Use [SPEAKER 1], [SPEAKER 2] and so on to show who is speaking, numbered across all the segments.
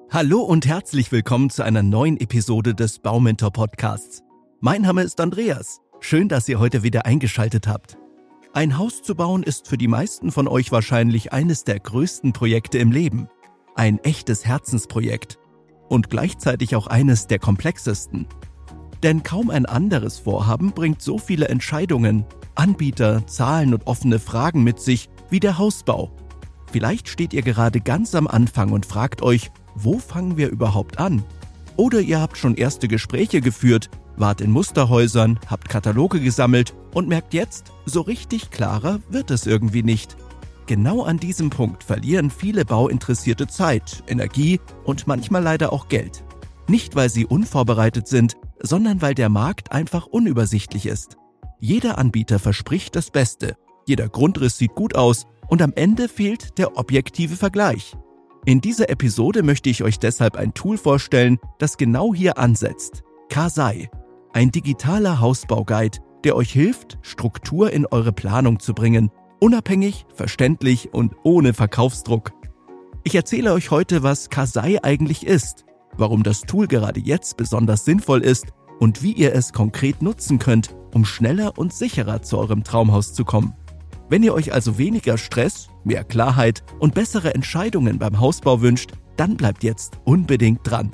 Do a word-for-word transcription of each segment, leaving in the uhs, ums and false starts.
[SPEAKER 1] Hallo und herzlich willkommen zu einer neuen Episode des Baumentor Podcasts. Mein Name ist Andreas. Schön, dass ihr heute wieder eingeschaltet habt. Ein Haus zu bauen ist für die meisten von euch wahrscheinlich eines der größten Projekte im Leben. Ein echtes Herzensprojekt. Und gleichzeitig auch eines der komplexesten. Denn kaum ein anderes Vorhaben bringt so viele Entscheidungen, Anbieter, Zahlen und offene Fragen mit sich wie der Hausbau. Vielleicht steht ihr gerade ganz am Anfang und fragt euch, wo fangen wir überhaupt an? Oder ihr habt schon erste Gespräche geführt, wart in Musterhäusern, habt Kataloge gesammelt und merkt jetzt, so richtig klarer wird es irgendwie nicht. Genau an diesem Punkt verlieren viele Bauinteressierte Zeit, Energie und manchmal leider auch Geld. Nicht, weil sie unvorbereitet sind, sondern weil der Markt einfach unübersichtlich ist. Jeder Anbieter verspricht das Beste, jeder Grundriss sieht gut aus und am Ende fehlt der objektive Vergleich. In dieser Episode möchte ich euch deshalb ein Tool vorstellen, das genau hier ansetzt. Kasai, ein digitaler Hausbauguide, der euch hilft, Struktur in eure Planung zu bringen, unabhängig, verständlich und ohne Verkaufsdruck. Ich erzähle euch heute, was Kasai eigentlich ist, warum das Tool gerade jetzt besonders sinnvoll ist und wie ihr es konkret nutzen könnt, um schneller und sicherer zu eurem Traumhaus zu kommen. Wenn ihr euch also weniger Stress, mehr Klarheit und bessere Entscheidungen beim Hausbau wünscht, dann bleibt jetzt unbedingt dran.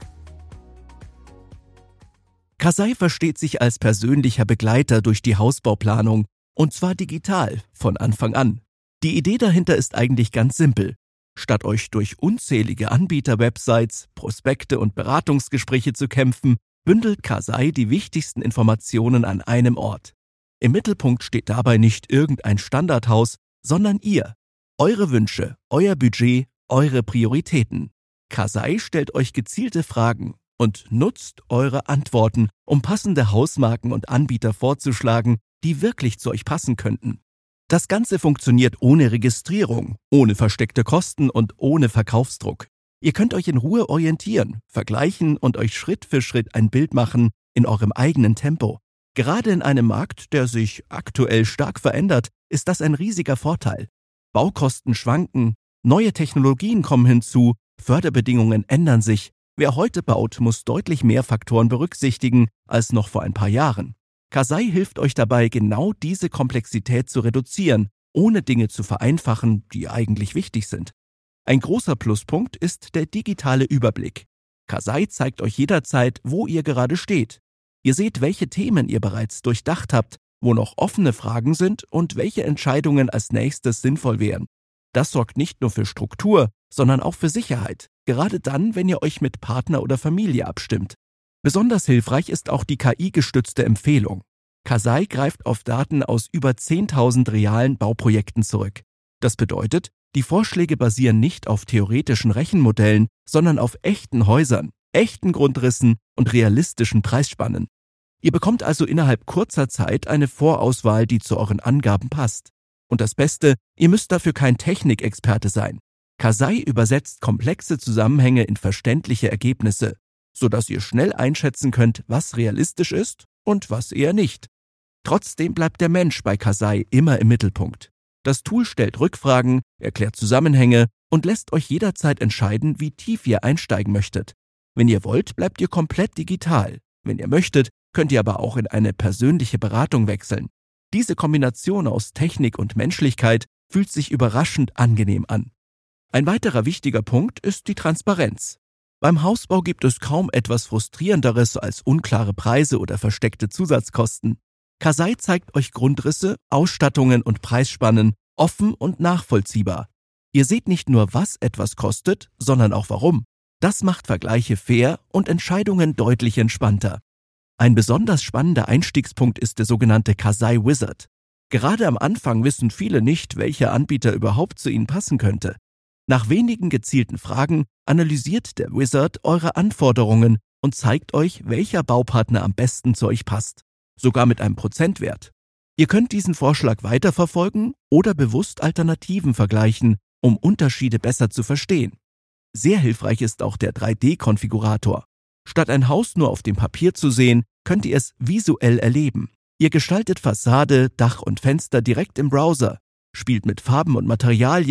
[SPEAKER 1] Kasai versteht sich als persönlicher Begleiter durch die Hausbauplanung, und zwar digital, von Anfang an. Die Idee dahinter ist eigentlich ganz simpel. Statt euch durch unzählige Anbieter-Websites, Prospekte und Beratungsgespräche zu kämpfen, bündelt Kasai die wichtigsten Informationen an einem Ort. Im Mittelpunkt steht dabei nicht irgendein Standardhaus, sondern ihr. Eure Wünsche, euer Budget, eure Prioritäten. Kasai stellt euch gezielte Fragen und nutzt eure Antworten, um passende Hausmarken und Anbieter vorzuschlagen, die wirklich zu euch passen könnten. Das Ganze funktioniert ohne Registrierung, ohne versteckte Kosten und ohne Verkaufsdruck. Ihr könnt euch in Ruhe orientieren, vergleichen und euch Schritt für Schritt ein Bild machen in eurem eigenen Tempo. Gerade in einem Markt, der sich aktuell stark verändert, ist das ein riesiger Vorteil. Baukosten schwanken, neue Technologien kommen hinzu, Förderbedingungen ändern sich. Wer heute baut, muss deutlich mehr Faktoren berücksichtigen als noch vor ein paar Jahren. Kasai hilft euch dabei, genau diese Komplexität zu reduzieren, ohne Dinge zu vereinfachen, die eigentlich wichtig sind. Ein großer Pluspunkt ist der digitale Überblick. Kasai zeigt euch jederzeit, wo ihr gerade steht. Ihr seht, welche Themen ihr bereits durchdacht habt, wo noch offene Fragen sind und welche Entscheidungen als nächstes sinnvoll wären. Das sorgt nicht nur für Struktur, sondern auch für Sicherheit, gerade dann, wenn ihr euch mit Partner oder Familie abstimmt. Besonders hilfreich ist auch die K I-gestützte Empfehlung. Kasai greift auf Daten aus über zehntausend realen Bauprojekten zurück. Das bedeutet, die Vorschläge basieren nicht auf theoretischen Rechenmodellen, sondern auf echten Häusern, echten Grundrissen und realistischen Preisspannen. Ihr bekommt also innerhalb kurzer Zeit eine Vorauswahl, die zu euren Angaben passt. Und das Beste, ihr müsst dafür kein Technikexperte sein. Kasai übersetzt komplexe Zusammenhänge in verständliche Ergebnisse, sodass ihr schnell einschätzen könnt, was realistisch ist und was eher nicht. Trotzdem bleibt der Mensch bei Kasai immer im Mittelpunkt. Das Tool stellt Rückfragen, erklärt Zusammenhänge und lässt euch jederzeit entscheiden, wie tief ihr einsteigen möchtet. Wenn ihr wollt, bleibt ihr komplett digital. Wenn ihr möchtet, könnt ihr aber auch in eine persönliche Beratung wechseln. Diese Kombination aus Technik und Menschlichkeit fühlt sich überraschend angenehm an. Ein weiterer wichtiger Punkt ist die Transparenz. Beim Hausbau gibt es kaum etwas Frustrierenderes als unklare Preise oder versteckte Zusatzkosten. Kasai zeigt euch Grundrisse, Ausstattungen und Preisspannen offen und nachvollziehbar. Ihr seht nicht nur, was etwas kostet, sondern auch warum. Das macht Vergleiche fair und Entscheidungen deutlich entspannter. Ein besonders spannender Einstiegspunkt ist der sogenannte Kasai Wizard. Gerade am Anfang wissen viele nicht, welcher Anbieter überhaupt zu ihnen passen könnte. Nach wenigen gezielten Fragen analysiert der Wizard eure Anforderungen und zeigt euch, welcher Baupartner am besten zu euch passt. Sogar mit einem Prozentwert. Ihr könnt diesen Vorschlag weiterverfolgen oder bewusst Alternativen vergleichen, um Unterschiede besser zu verstehen. Sehr hilfreich ist auch der drei D-Konfigurator. Statt ein Haus nur auf dem Papier zu sehen, könnt ihr es visuell erleben. Ihr gestaltet Fassade, Dach und Fenster direkt im Browser, spielt mit Farben und Materialien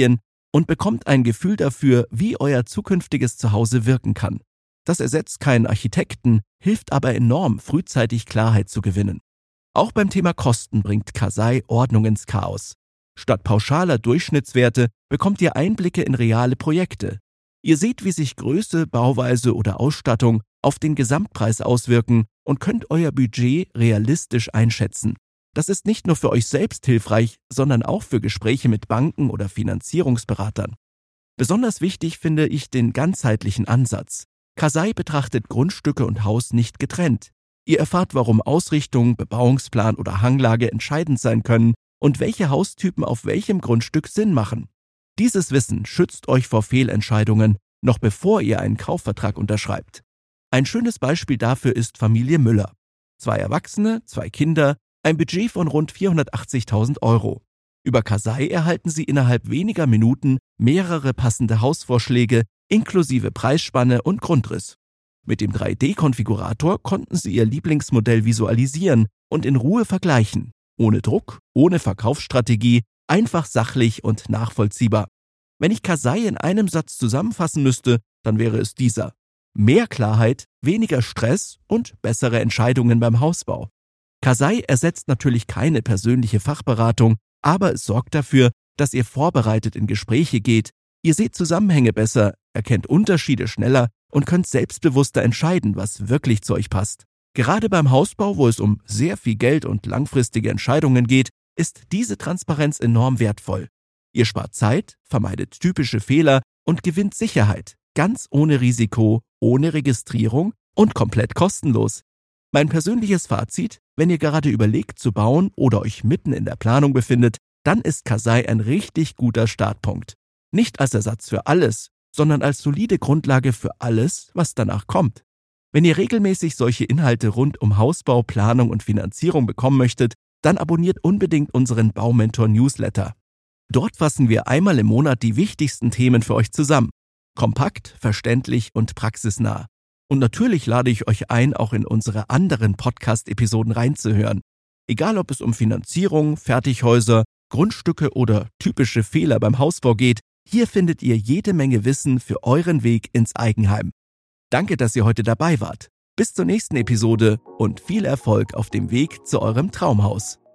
[SPEAKER 1] und bekommt ein Gefühl dafür, wie euer zukünftiges Zuhause wirken kann. Das ersetzt keinen Architekten, hilft aber enorm, frühzeitig Klarheit zu gewinnen. Auch beim Thema Kosten bringt Kasai Ordnung ins Chaos. Statt pauschaler Durchschnittswerte bekommt ihr Einblicke in reale Projekte. Ihr seht, wie sich Größe, Bauweise oder Ausstattung auf den Gesamtpreis auswirken und könnt euer Budget realistisch einschätzen. Das ist nicht nur für euch selbst hilfreich, sondern auch für Gespräche mit Banken oder Finanzierungsberatern. Besonders wichtig finde ich den ganzheitlichen Ansatz. Kasai betrachtet Grundstücke und Haus nicht getrennt. Ihr erfahrt, warum Ausrichtung, Bebauungsplan oder Hanglage entscheidend sein können und welche Haustypen auf welchem Grundstück Sinn machen. Dieses Wissen schützt euch vor Fehlentscheidungen, noch bevor ihr einen Kaufvertrag unterschreibt. Ein schönes Beispiel dafür ist Familie Müller. Zwei Erwachsene, zwei Kinder, ein Budget von rund vierhundertachtzigtausend Euro. Über Kasai erhalten Sie innerhalb weniger Minuten mehrere passende Hausvorschläge inklusive Preisspanne und Grundriss. Mit dem drei D Konfigurator konnten Sie Ihr Lieblingsmodell visualisieren und in Ruhe vergleichen. Ohne Druck, ohne Verkaufsstrategie, einfach sachlich und nachvollziehbar. Wenn ich Kasai in einem Satz zusammenfassen müsste, dann wäre es dieser: Mehr Klarheit, weniger Stress und bessere Entscheidungen beim Hausbau. Kasai ersetzt natürlich keine persönliche Fachberatung, aber es sorgt dafür, dass ihr vorbereitet in Gespräche geht. Ihr seht Zusammenhänge besser, erkennt Unterschiede schneller und könnt selbstbewusster entscheiden, was wirklich zu euch passt. Gerade beim Hausbau, wo es um sehr viel Geld und langfristige Entscheidungen geht, ist diese Transparenz enorm wertvoll. Ihr spart Zeit, vermeidet typische Fehler und gewinnt Sicherheit, ganz ohne Risiko, ohne Registrierung und komplett kostenlos. Mein persönliches Fazit: Wenn ihr gerade überlegt zu bauen oder euch mitten in der Planung befindet, dann ist Kasai ein richtig guter Startpunkt. Nicht als Ersatz für alles, sondern als solide Grundlage für alles, was danach kommt. Wenn ihr regelmäßig solche Inhalte rund um Hausbau, Planung und Finanzierung bekommen möchtet, dann abonniert unbedingt unseren Baumentor-Newsletter. Dort fassen wir einmal im Monat die wichtigsten Themen für euch zusammen. Kompakt, verständlich und praxisnah. Und natürlich lade ich euch ein, auch in unsere anderen Podcast-Episoden reinzuhören. Egal, ob es um Finanzierung, Fertighäuser, Grundstücke oder typische Fehler beim Hausbau geht, hier findet ihr jede Menge Wissen für euren Weg ins Eigenheim. Danke, dass ihr heute dabei wart. Bis zur nächsten Episode und viel Erfolg auf dem Weg zu eurem Traumhaus.